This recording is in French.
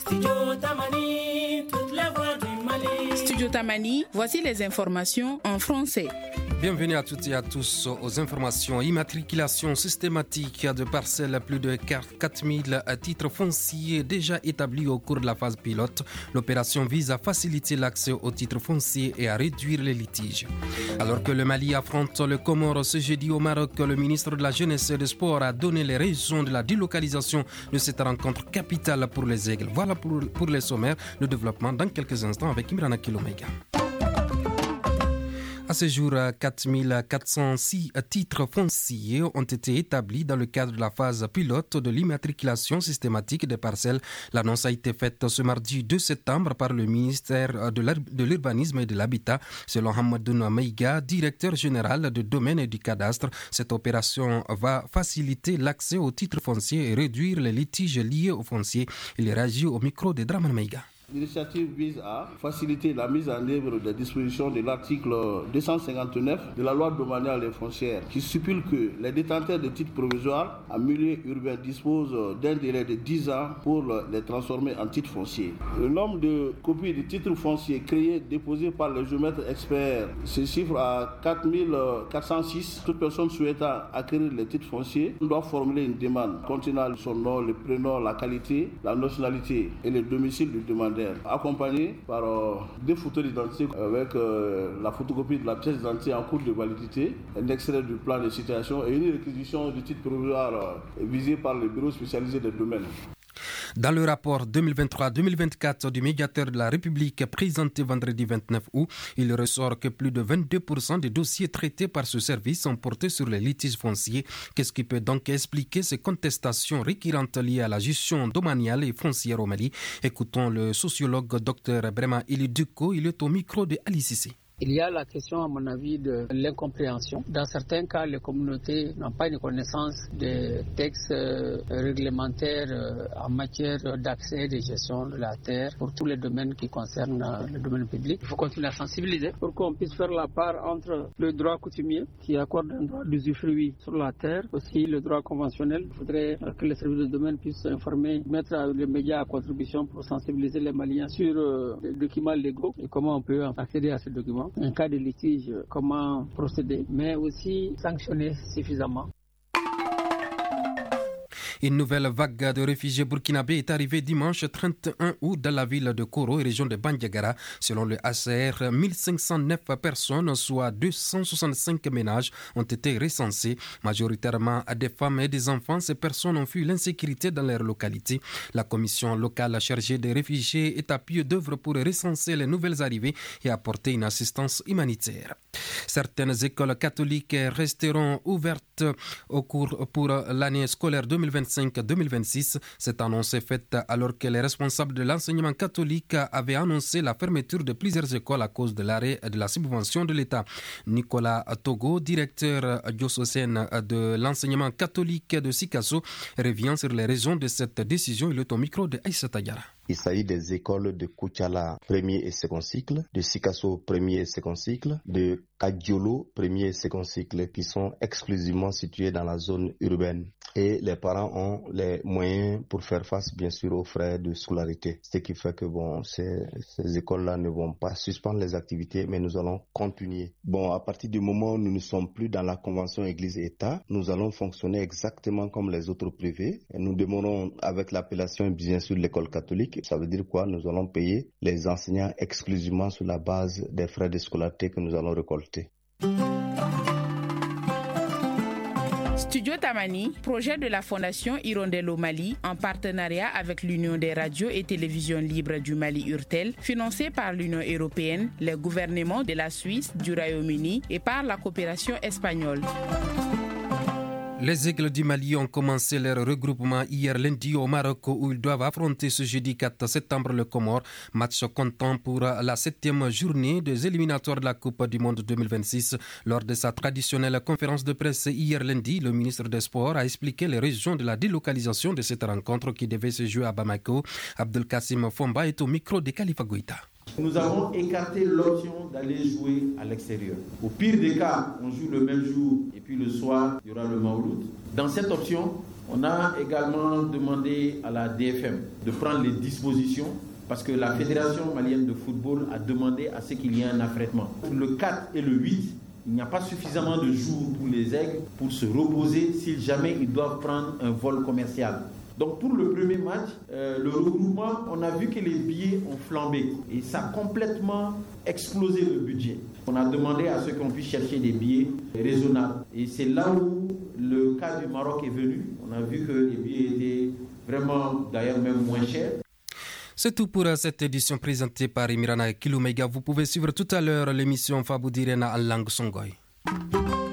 Studio Tamani, voici les informations en français. Bienvenue à toutes et à tous aux informations. Immatriculation systématique de parcelles, plus de 4000 titres fonciers déjà établis au cours de la phase pilote. L'opération vise à faciliter l'accès aux titres fonciers et à réduire les litiges. Alors que le Mali affronte le Comore ce jeudi au Maroc, le ministre de la Jeunesse et des Sports a donné les raisons de la délocalisation de cette rencontre capitale pour les Aigles. Voilà pour les sommaires, le développement dans quelques instants avec Imrana Kilomega. À ce jour, 4406 titres fonciers ont été établis dans le cadre de la phase pilote de l'immatriculation systématique des parcelles. L'annonce a été faite ce mardi 2 septembre par le ministère de l'Urbanisme et de l'Habitat. Selon Hamadoun Maïga, directeur général du domaine et du cadastre, cette opération va faciliter l'accès aux titres fonciers et réduire les litiges liés aux fonciers. Il réagit au micro de Draman Maïga. L'initiative vise à faciliter la mise en œuvre des dispositions de l'article 259 de la loi domaniale et foncière qui stipule que les détenteurs de titres provisoires en milieu urbain disposent d'un délai de 10 ans pour les transformer en titres fonciers. Le nombre de copies de titres fonciers créés déposés par les géomètres experts se chiffre à 4406. Toute personne souhaitant acquérir les titres fonciers doit formuler une demande contenant son nom, le prénom, la qualité, la nationalité et le domicile du demandeur, accompagné par deux photos d'identité avec la photocopie de la pièce d'identité en cours de validité, un extrait du plan de situation et une réquisition du titre provisoire visé par le bureau spécialisé des domaines. Dans le rapport 2023-2024 du médiateur de la République présenté vendredi 29 août, il ressort que plus de 22% des dossiers traités par ce service sont portés sur les litiges fonciers. Qu'est-ce qui peut donc expliquer ces contestations récurrentes liées à la gestion domaniale et foncière au Mali? Écoutons le sociologue Dr Brema Iliduko, il est au micro de Ali Cissé. Il y a la question, à mon avis, de l'incompréhension. Dans certains cas, les communautés n'ont pas une connaissance des textes réglementaires en matière d'accès et de gestion de la terre pour tous les domaines qui concernent le domaine public. Il faut continuer à sensibiliser pour qu'on puisse faire la part entre le droit coutumier qui accorde un droit d'usufruit sur la terre, aussi le droit conventionnel. Il faudrait que les services de domaine puissent informer, mettre les médias à contribution pour sensibiliser les Maliens sur les documents légaux et comment on peut accéder à ces documents. En cas de litige, comment procéder, mais aussi sanctionner suffisamment. Une nouvelle vague de réfugiés burkinabés est arrivée dimanche 31 août dans la ville de Koro, région de Bandiagara. Selon le HCR, 1509 personnes, soit 265 ménages, ont été recensées. Majoritairement des femmes et des enfants, ces personnes ont fui l'insécurité dans leur localité. La commission locale chargée des réfugiés est à pied d'œuvre pour recenser les nouvelles arrivées et apporter une assistance humanitaire. Certaines écoles catholiques resteront ouvertes pour l'année scolaire 2025-2026. Cette annonce est faite alors que les responsables de l'enseignement catholique avaient annoncé la fermeture de plusieurs écoles à cause de l'arrêt de la subvention de l'État. Nicolas Togo, directeur diocésain de l'enseignement catholique de Sikasso, revient sur les raisons de cette décision. Il est au micro de Aïssa Tayara. Il s'agit des écoles de Koutiala, premier et second cycle, de Sikasso, premier et second cycle, de Kadiolo, premier et second cycle, qui sont exclusivement situés dans la zone urbaine. Et les parents ont les moyens pour faire face, bien sûr, aux frais de scolarité. Ce qui fait que, ces écoles-là ne vont pas suspendre les activités, mais nous allons continuer. À partir du moment où nous ne sommes plus dans la convention Église-État, nous allons fonctionner exactement comme les autres privés. Et nous demeurons avec l'appellation, bien sûr, de l'école catholique. Ça veut dire quoi? Nous allons payer les enseignants exclusivement sur la base des frais de scolarité que nous allons récolter. Studio Tamani, projet de la Fondation Hirondelle au Mali, en partenariat avec l'Union des radios et télévisions libres du Mali URTEL, financé par l'Union européenne, les gouvernements de la Suisse, du Royaume-Uni et par la coopération espagnole. Les Aigles du Mali ont commencé leur regroupement hier lundi au Maroc où ils doivent affronter ce jeudi 4 septembre le Comore. Match comptant pour la 7e journée des éliminatoires de la Coupe du Monde 2026. Lors de sa traditionnelle conférence de presse hier lundi, le ministre des Sports a expliqué les raisons de la délocalisation de cette rencontre qui devait se jouer à Bamako. Abdelkassim Fomba est au micro de Khalifa Goïta. Nous avons écarté l'option d'aller jouer à l'extérieur. Au pire des cas, on joue le même jour et puis le soir, il y aura le Mawlud. Dans cette option, on a également demandé à la DFM de prendre les dispositions parce que la Fédération malienne de football a demandé à ce qu'il y ait un affrètement. Le 4 et le 8, il n'y a pas suffisamment de jours pour les aigles pour se reposer si jamais ils doivent prendre un vol commercial. Donc pour le premier match, le regroupement, on a vu que les billets ont flambé et ça a complètement explosé le budget. On a demandé à ceux qu'on puisse chercher des billets raisonnables. Et c'est là où le cas du Maroc est venu. On a vu que les billets étaient vraiment d'ailleurs même moins chers. C'est tout pour cette édition présentée par Imirana Kilomega. Vous pouvez suivre tout à l'heure l'émission Fabou Direna en langue songhai.